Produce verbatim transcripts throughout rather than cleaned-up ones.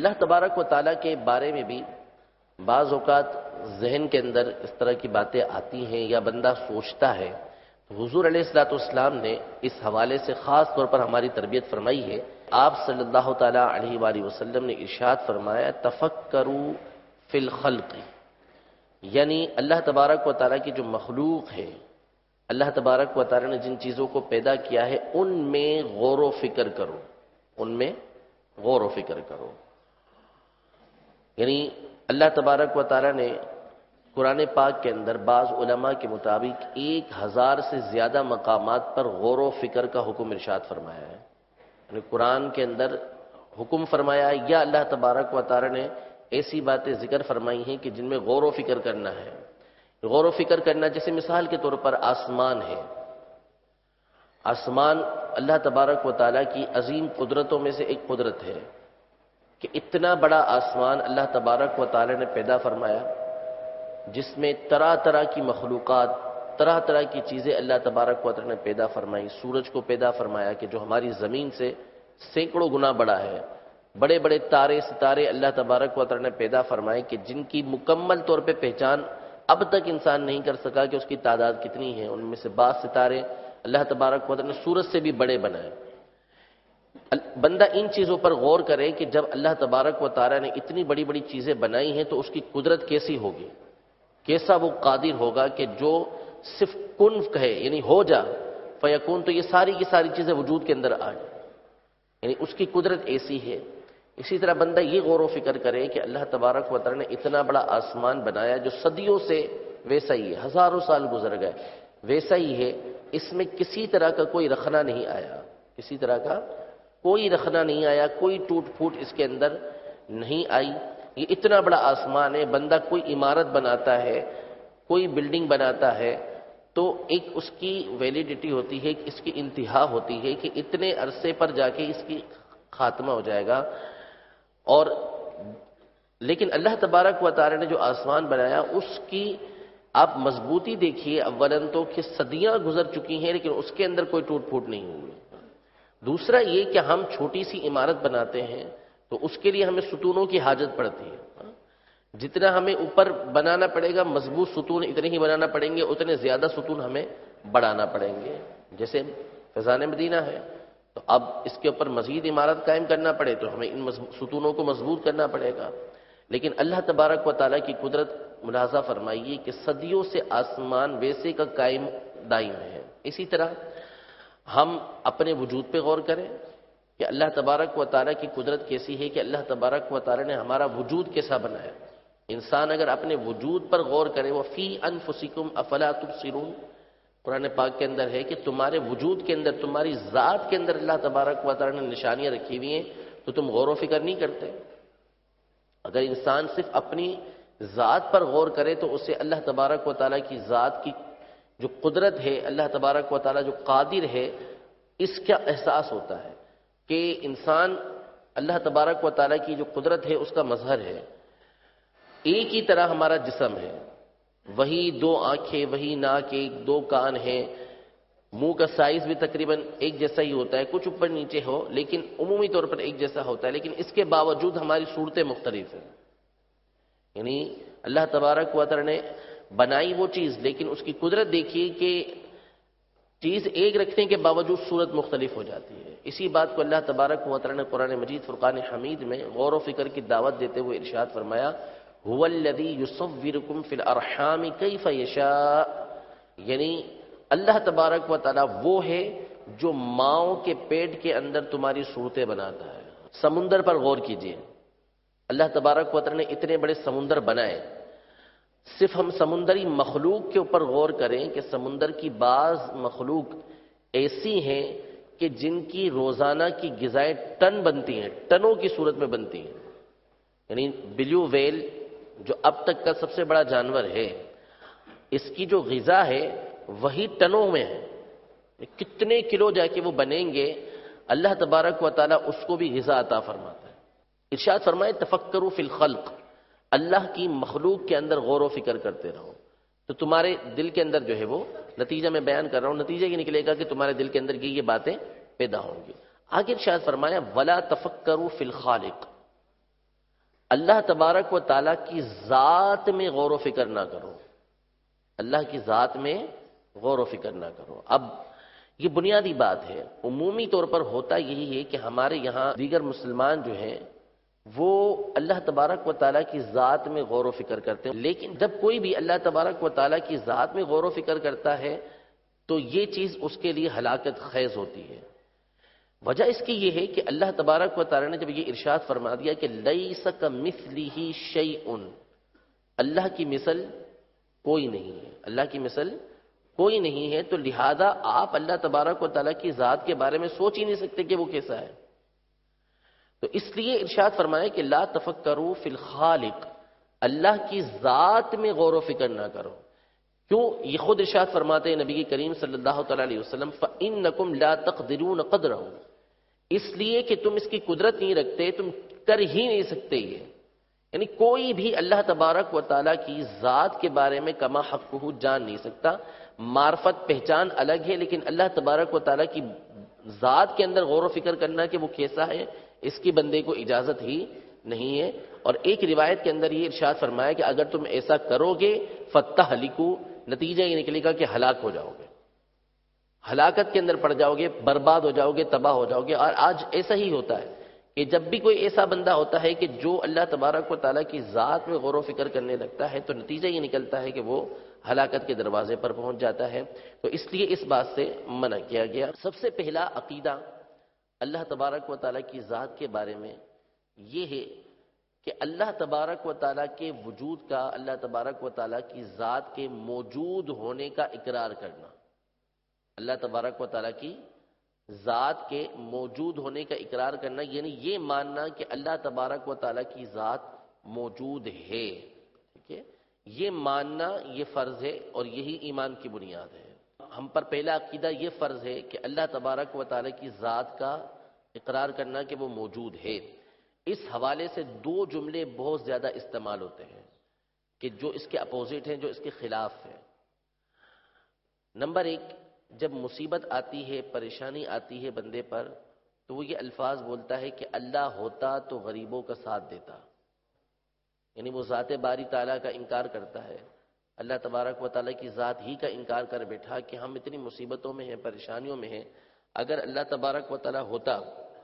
اللہ تبارک و تعالیٰ کے بارے میں بھی بعض اوقات ذہن کے اندر اس طرح کی باتیں آتی ہیں یا بندہ سوچتا ہے، تو حضور علیہ الصلوۃ والسلام نے اس حوالے سے خاص طور پر ہماری تربیت فرمائی ہے۔ آپ صلی اللہ تعالیٰ علیہ وآلہ وسلم نے ارشاد فرمایا تفکروا فی الخلق، یعنی اللہ تبارک و تعالیٰ کی جو مخلوق ہے، اللہ تبارک و تعالیٰ نے جن چیزوں کو پیدا کیا ہے ان میں غور و فکر کرو، ان میں غور و فکر کرو۔ یعنی اللہ تبارک و تعالیٰ نے قرآن پاک کے اندر بعض علماء کے مطابق ایک ہزار سے زیادہ مقامات پر غور و فکر کا حکم ارشاد فرمایا ہے۔ یعنی قرآن کے اندر حکم فرمایا ہے یا اللہ تبارک و تعالیٰ نے ایسی باتیں ذکر فرمائی ہیں کہ جن میں غور و فکر کرنا ہے۔ غور و فکر کرنا جیسے مثال کے طور پر آسمان ہے، آسمان اللہ تبارک و تعالیٰ کی عظیم قدرتوں میں سے ایک قدرت ہے کہ اتنا بڑا آسمان اللہ تبارک و تعالیٰ نے پیدا فرمایا، جس میں طرح طرح کی مخلوقات، طرح طرح کی چیزیں اللہ تبارک و تعالیٰ نے پیدا فرمائی۔ سورج کو پیدا فرمایا کہ جو ہماری زمین سے سینکڑوں گنا بڑا ہے۔ بڑے بڑے تارے ستارے اللہ تبارک و تعالیٰ نے پیدا فرمائے کہ جن کی مکمل طور پہ پہچان اب تک انسان نہیں کر سکا کہ اس کی تعداد کتنی ہے۔ ان میں سے بعض ستارے اللہ تبارک و تعالیٰ نے سورج سے بھی بڑے بنائے۔ بندہ ان چیزوں پر غور کرے کہ جب اللہ تبارک و تعالیٰ نے اتنی بڑی بڑی چیزیں بنائی ہیں تو اس کی قدرت کیسی ہوگی، کیسا وہ قادر ہوگا کہ جو صرف کن کہے یعنی ہو جا فیکون، تو یہ ساری کی ساری چیزیں وجود کے اندر آ جائیں، یعنی اس کی قدرت ایسی ہے۔ اسی طرح بندہ یہ غور و فکر کرے کہ اللہ تبارک و تعالیٰ نے اتنا بڑا آسمان بنایا جو صدیوں سے ویسا ہی ہے، ہزاروں سال گزر گئے ویسا ہی ہے، اس میں کسی طرح کا کوئی رخنا نہیں آیا، کسی طرح کا کوئی رخنا نہیں آیا، کوئی ٹوٹ پھوٹ اس کے اندر نہیں آئی۔ یہ اتنا بڑا آسمان ہے، بندہ کوئی عمارت بناتا ہے، کوئی بلڈنگ بناتا ہے تو ایک اس کی ویلیڈیٹی ہوتی ہے، اس کی انتہا ہوتی ہے کہ اتنے عرصے پر جا کے اس کی خاتمہ ہو جائے گا۔ اور لیکن اللہ تبارک و تعالی نے جو آسمان بنایا اس کی آپ مضبوطی دیکھیے، اولاً تو کہ صدیاں گزر چکی ہیں لیکن اس کے اندر کوئی ٹوٹ پھوٹ نہیں ہوئی۔ دوسرا یہ کہ ہم چھوٹی سی عمارت بناتے ہیں تو اس کے لیے ہمیں ستونوں کی حاجت پڑتی ہے۔ جتنا ہمیں اوپر بنانا پڑے گا مضبوط ستون اتنے ہی بنانا پڑیں گے، اتنے زیادہ ستون ہمیں بڑھانا پڑیں گے۔ جیسے فیضان مدینہ ہے تو اب اس کے اوپر مزید عمارت قائم کرنا پڑے تو ہمیں ان ستونوں کو مضبوط کرنا پڑے گا۔ لیکن اللہ تبارک و تعالیٰ کی قدرت ملاحظہ فرمائیے کہ صدیوں سے آسمان ویسے کا قائم دائم ہے۔ اسی طرح ہم اپنے وجود پہ غور کریں کہ اللہ تبارک و تعالیٰ کی قدرت کیسی ہے، کہ اللہ تبارک و تعالیٰ نے ہمارا وجود کیسا بنایا۔ انسان اگر اپنے وجود پر غور کرے، وَفِي أَنفُسِكُمْ أَفَلَا تُبْصِرُونَ، قرآن پاک کے اندر ہے کہ تمہارے وجود کے اندر، تمہاری ذات کے اندر اللہ تبارک و تعالیٰ نے نشانیاں رکھی ہوئی ہیں تو تم غور و فکر نہیں کرتے۔ اگر انسان صرف اپنی ذات پر غور کرے تو اسے اللہ تبارک و تعالیٰ کی ذات کی جو قدرت ہے، اللہ تبارک و تعالیٰ جو قادر ہے، اس کا احساس ہوتا ہے کہ انسان اللہ تبارک و تعالیٰ کی جو قدرت ہے اس کا مظہر ہے۔ ایک ہی طرح ہمارا جسم ہے، وہی دو آنکھیں، وہی ناک، ایک دو کان ہیں، منہ کا سائز بھی تقریباً ایک جیسا ہی ہوتا ہے، کچھ اوپر نیچے ہو لیکن عمومی طور پر ایک جیسا ہوتا ہے، لیکن اس کے باوجود ہماری صورتیں مختلف ہیں۔ یعنی اللہ تبارک و تعالیٰ نے بنائی وہ چیز لیکن اس کی قدرت دیکھیے کہ چیز ایک رکھنے کے باوجود صورت مختلف ہو جاتی ہے۔ اسی بات کو اللہ تبارک و تعالیٰ نے قرآن مجید فرقان حمید میں غور و فکر کی دعوت دیتے ہوئے ارشاد فرمایا، هو الذی یصورکم فی الارحام کیف یشاء، یعنی اللہ تبارک و تعالیٰ وہ ہے جو ماؤں کے پیٹ کے اندر تمہاری صورتیں بناتا ہے۔ سمندر پر غور کیجئے، اللہ تبارک و تعالیٰ نے اتنے بڑے سمندر بنائے، صرف ہم سمندری مخلوق کے اوپر غور کریں کہ سمندر کی بعض مخلوق ایسی ہیں کہ جن کی روزانہ کی غذائیں ٹن بنتی ہیں، ٹنوں کی صورت میں بنتی ہیں۔ یعنی بلیو ویل جو اب تک کا سب سے بڑا جانور ہے، اس کی جو غذا ہے وہی ٹنوں میں ہے، کتنے کلو جا کے وہ بنیں گے، اللہ تبارک و تعالیٰ اس کو بھی غذا عطا فرماتا ہے۔ ارشاد فرمائے تفکروا فی الخلق، اللہ کی مخلوق کے اندر غور و فکر کرتے رہو تو تمہارے دل کے اندر جو ہے وہ نتیجہ میں بیان کر رہا ہوں، نتیجہ یہ نکلے گا کہ تمہارے دل کے اندر کی یہ باتیں پیدا ہوں گی۔ آگے ارشاد فرمایا ولا تفکروا فی الخالق، اللہ تبارک و تعالیٰ کی ذات میں غور و فکر نہ کرو، اللہ کی ذات میں غور و فکر نہ کرو۔ اب یہ بنیادی بات ہے، عمومی طور پر ہوتا یہی ہے کہ ہمارے یہاں دیگر مسلمان جو ہیں وہ اللہ تبارک و تعالیٰ کی ذات میں غور و فکر کرتے ہیں، لیکن جب کوئی بھی اللہ تبارک و تعالیٰ کی ذات میں غور و فکر کرتا ہے تو یہ چیز اس کے لیے ہلاکت خیز ہوتی ہے۔ وجہ اس کی یہ ہے کہ اللہ تبارک و تعالیٰ نے جب یہ ارشاد فرما دیا کہ لیس کمثلہ شیء، اللہ کی مثل کوئی نہیں ہے، اللہ کی مثل کوئی نہیں ہے، تو لہذا آپ اللہ تبارک و تعالیٰ کی ذات کے بارے میں سوچ ہی نہیں سکتے کہ وہ کیسا ہے۔ تو اس لیے ارشاد فرمایا کہ لا تفکروا فی الخالق، اللہ کی ذات میں غور و فکر نہ کرو۔ کیوں؟ یہ خود ارشاد فرماتے ہیں نبی کریم صلی اللہ تعالی علیہ وسلم فَإِنَّكُمْ لَا تَقْدِرُونَ قَدْرَهُ، اس لیے کہ تم اس کی قدرت نہیں رکھتے، تم کر ہی نہیں سکتے یہ۔ یعنی کوئی بھی اللہ تبارک و تعالیٰ کی ذات کے بارے میں کما حقہ جان نہیں سکتا۔ معرفت پہچان الگ ہے، لیکن اللہ تبارک و تعالیٰ کی ذات کے اندر غور و فکر کرنا کہ وہ کیسا ہے، اس کی بندے کو اجازت ہی نہیں ہے۔ اور ایک روایت کے اندر یہ ارشاد فرمایا کہ اگر تم ایسا کرو گے فَتَحْلِكُوا، نتیجہ یہ نکلے گا کہ ہلاک ہو جاؤ گے، ہلاکت کے اندر پڑ جاؤ گے، برباد ہو جاؤ گے، تباہ ہو جاؤ گے۔ اور آج ایسا ہی ہوتا ہے کہ جب بھی کوئی ایسا بندہ ہوتا ہے کہ جو اللہ تبارک و تعالیٰ کی ذات میں غور و فکر کرنے لگتا ہے تو نتیجہ یہ نکلتا ہے کہ وہ ہلاکت کے دروازے پر پہنچ جاتا ہے۔ تو اس لیے اس بات سے منع کیا گیا۔ سب سے پہلا عقیدہ اللہ تبارک و تعالیٰ کی ذات کے بارے میں یہ ہے کہ اللہ تبارک و تعالیٰ کے وجود کا، اللہ تبارک و تعالیٰ کی ذات کے موجود ہونے کا اقرار کرنا، اللہ تبارک و تعالیٰ کی ذات کے موجود ہونے کا اقرار کرنا، یعنی یہ ماننا کہ اللہ تبارک و تعالیٰ کی ذات موجود ہے، ٹھیک ہے، یہ ماننا یہ فرض ہے اور یہی ایمان کی بنیاد ہے۔ ہم پر پہلا عقیدہ یہ فرض ہے کہ اللہ تبارک و تعالیٰ کی ذات کا اقرار کرنا کہ وہ موجود ہے۔ اس حوالے سے دو جملے بہت زیادہ استعمال ہوتے ہیں کہ جو اس کے اپوزٹ ہیں، جو اس کے خلاف ہیں۔ نمبر ایک، جب مصیبت آتی ہے، پریشانی آتی ہے بندے پر، تو وہ یہ الفاظ بولتا ہے کہ اللہ ہوتا تو غریبوں کا ساتھ دیتا، یعنی وہ ذات باری تعالیٰ کا انکار کرتا ہے، اللہ تبارک و تعالیٰ کی ذات ہی کا انکار کر بیٹھا کہ ہم اتنی مصیبتوں میں ہیں، پریشانیوں میں ہیں، اگر اللہ تبارک و تعالیٰ ہوتا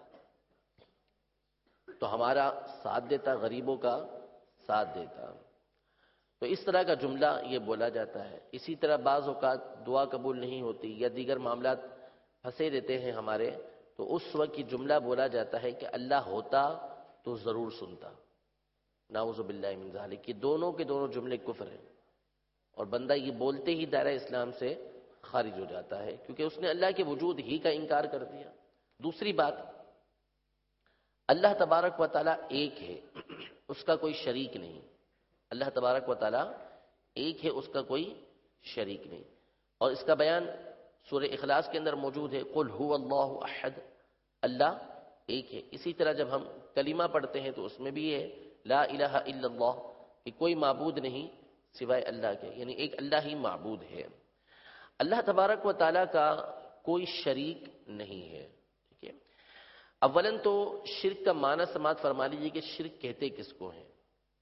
تو ہمارا ساتھ دیتا، غریبوں کا ساتھ دیتا۔ تو اس طرح کا جملہ یہ بولا جاتا ہے۔ اسی طرح بعض اوقات دعا قبول نہیں ہوتی یا دیگر معاملات پھنسے دیتے ہیں ہمارے، تو اس وقت یہ جملہ بولا جاتا ہے کہ اللہ ہوتا تو ضرور سنتا، نعوذ باللہ من ذالک۔ یہ دونوں کے دونوں جملے کفر ہیں اور بندہ یہ بولتے ہی دائرہ اسلام سے خارج ہو جاتا ہے، کیونکہ اس نے اللہ کے وجود ہی کا انکار کر دیا۔ دوسری بات، اللہ تبارک و تعالیٰ ایک ہے، اس کا کوئی شریک نہیں۔ اللہ تبارک و تعالیٰ ایک ہے، اس کا کوئی شریک نہیں، اور اس کا بیان سورہ اخلاص کے اندر موجود ہے، قل هو اللہ احد، اللہ ایک ہے۔ اسی طرح جب ہم کلمہ پڑھتے ہیں تو اس میں بھی ہے لا الہ الا اللہ، کہ کوئی معبود نہیں سوائے اللہ کے، یعنی ایک اللہ ہی معبود ہے۔ اللہ تبارک و تعالیٰ کا کوئی شریک نہیں ہے، ٹھیک ہے۔ اولاً تو شرک کا معنی سماعت فرما لیجیے کہ شرک کہتے کس کو ہیں۔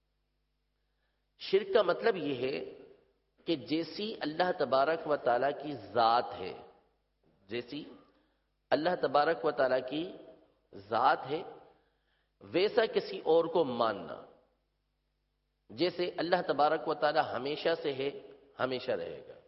شرک کا مطلب یہ ہے کہ جیسی اللہ تبارک و تعالیٰ کی ذات ہے، جیسی اللہ تبارک و تعالیٰ کی ذات ہے ویسا کسی اور کو ماننا۔ جیسے اللہ تبارک و تعالیٰ ہمیشہ سے ہے، ہمیشہ رہے گا۔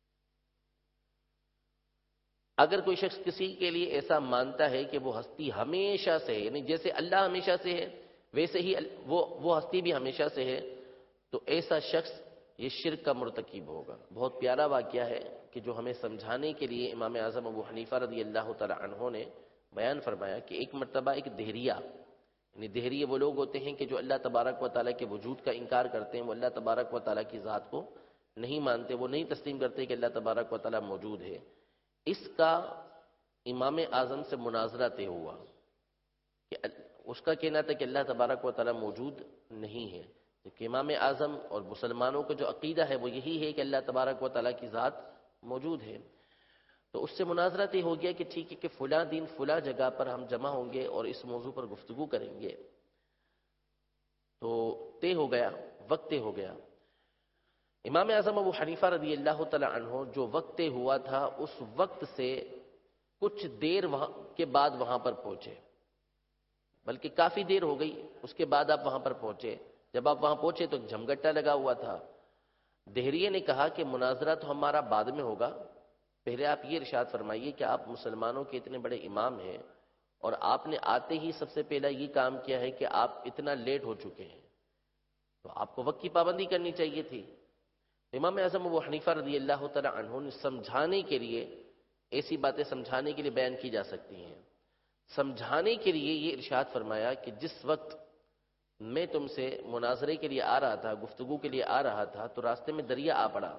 اگر کوئی شخص کسی کے لیے ایسا مانتا ہے کہ وہ ہستی ہمیشہ سے ہے، یعنی جیسے اللہ ہمیشہ سے ہے ویسے ہی وہ وہ ہستی بھی ہمیشہ سے ہے، تو ایسا شخص یہ شرک کا مرتکب ہوگا۔ بہت پیارا واقعہ ہے کہ جو ہمیں سمجھانے کے لیے امام اعظم ابو حنیفہ رضی اللہ تعالی عنہ نے بیان فرمایا کہ ایک مرتبہ ایک دہریہ، یعنی دہریے وہ لوگ ہوتے ہیں کہ جو اللہ تبارک و تعالیٰ کے وجود کا انکار کرتے ہیں، وہ اللہ تبارک و تعالیٰ کی ذات کو نہیں مانتے، وہ نہیں تسلیم کرتے کہ اللہ تبارک و تعالیٰ موجود ہے۔ اس کا امام اعظم سے مناظرہ طے ہوا کہ اس کا کہنا تھا کہ اللہ تبارک و تعالیٰ موجود نہیں ہے، کہ امام اعظم اور مسلمانوں کا جو عقیدہ ہے وہ یہی ہے کہ اللہ تبارک و تعالیٰ کی ذات موجود ہے۔ تو اس سے مناظرہ طے ہو گیا کہ ٹھیک ہے کہ فلاں دن فلاں جگہ پر ہم جمع ہوں گے اور اس موضوع پر گفتگو کریں گے۔ تو طے ہو گیا، وقت طے ہو گیا۔ امام اعظم ابو حنیفہ رضی اللہ تعالی عنہ جو وقت طے ہوا تھا اس وقت سے کچھ دیر وہاں کے بعد وہاں پر پہنچے، بلکہ کافی دیر ہو گئی، اس کے بعد آپ وہاں پر پہنچے۔ جب آپ وہاں پہنچے تو جھمگٹا لگا ہوا تھا۔ دہریے نے کہا کہ مناظرہ تو ہمارا بعد میں ہوگا، پہلے آپ یہ ارشاد فرمائیے کہ آپ مسلمانوں کے اتنے بڑے امام ہیں اور آپ نے آتے ہی سب سے پہلا یہ کام کیا ہے کہ آپ اتنا لیٹ ہو چکے ہیں، تو آپ کو وقت کی پابندی کرنی چاہیے تھی۔ امام اعظم ابو حنیفہ رضی اللہ تعالی عنہ نے سمجھانے کے لیے، ایسی باتیں سمجھانے کے لیے بیان کی جا سکتی ہیں، سمجھانے کے لیے یہ ارشاد فرمایا کہ جس وقت میں تم سے مناظرے کے لیے آ رہا تھا، گفتگو کے لیے آ رہا تھا، تو راستے میں دریا آ پڑا۔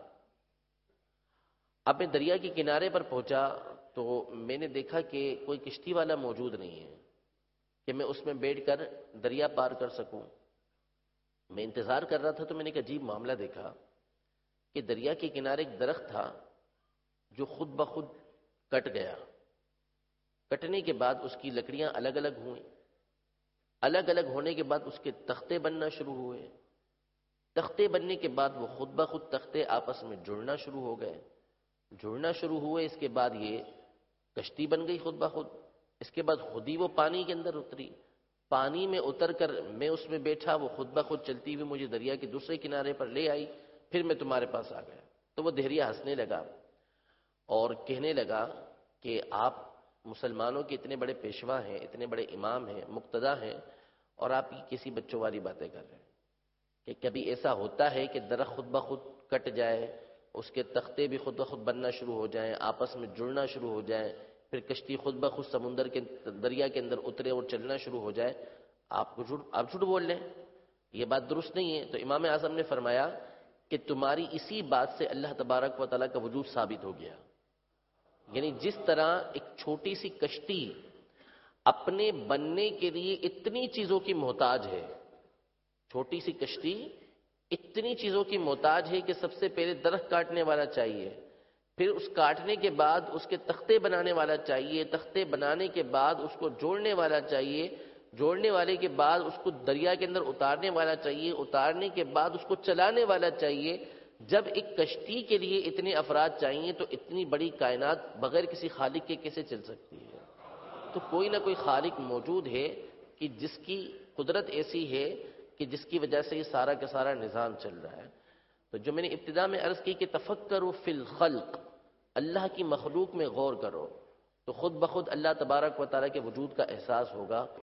اب میں دریا کے کنارے پر پہنچا تو میں نے دیکھا کہ کوئی کشتی والا موجود نہیں ہے کہ میں اس میں بیٹھ کر دریا پار کر سکوں۔ میں انتظار کر رہا تھا تو میں نے ایک عجیب معاملہ دیکھا کہ دریا کے کنارے ایک درخت تھا جو خود بخود کٹ گیا۔ کٹنے کے بعد اس کی لکڑیاں الگ الگ ہوئیں، الگ الگ ہونے کے بعد اس کے تختے بننا شروع ہوئے، تختے بننے کے بعد وہ خود بخود تختے آپس میں جڑنا شروع ہو گئے، جڑنا شروع ہوئے، اس کے بعد یہ کشتی بن گئی خود بخود۔ اس کے بعد خود ہی وہ پانی کے اندر اتری، پانی میں اتر کر میں اس میں بیٹھا، وہ خود بخود چلتی ہوئی مجھے دریا کے دوسرے کنارے پر لے آئی، پھر میں تمہارے پاس آ گیا۔ تو وہ دہریا ہنسنے لگا اور کہنے لگا کہ آپ مسلمانوں کے اتنے بڑے پیشوا ہیں، اتنے بڑے امام ہیں، مقتدا ہیں، اور آپ یہ کسی بچوں والی باتیں کر رہے ہیں کہ کبھی ایسا ہوتا ہے کہ درخت خود بخود کٹ جائے، اس کے تختے بھی خود بخود بننا شروع ہو جائیں، آپس میں جڑنا شروع ہو جائیں، پھر کشتی خود بخود سمندر کے دریا کے اندر اترے اور چلنا شروع ہو جائے، آپ کو جھوٹ آپ جھوٹ بول لیں، یہ بات درست نہیں ہے۔ تو امام اعظم نے فرمایا کہ تمہاری اسی بات سے اللہ تبارک و تعالیٰ کا وجود ثابت ہو گیا۔ یعنی جس طرح ایک چھوٹی سی کشتی اپنے بننے کے لیے اتنی چیزوں کی محتاج ہے، چھوٹی سی کشتی اتنی چیزوں کی محتاج ہے کہ سب سے پہلے درخت کاٹنے والا چاہیے، پھر اس کاٹنے کے بعد اس کے تختے بنانے والا چاہیے، تختے بنانے کے بعد اس کو جوڑنے والا چاہیے، جوڑنے والے کے بعد اس کو دریا کے اندر اتارنے والا چاہیے، اتارنے کے بعد اس کو چلانے والا چاہیے۔ جب ایک کشتی کے لیے اتنے افراد چاہیے تو اتنی بڑی کائنات بغیر کسی خالق کے کیسے چل سکتی ہے؟ تو کوئی نہ کوئی خالق موجود ہے کہ جس کی قدرت ایسی ہے کہ جس کی وجہ سے یہ سارا کا سارا نظام چل رہا ہے۔ تو جو میں نے ابتدا میں عرض کی کہ تفکروا فی الخلق، اللہ کی مخلوق میں غور کرو، تو خود بخود اللہ تبارک و تعالیٰ کے وجود کا احساس ہوگا۔